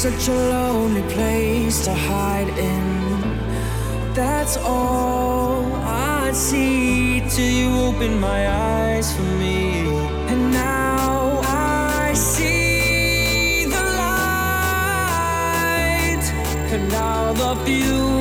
such a lonely place to hide in. That's all I see till you open my eyes for me. And now I see the light, and now the view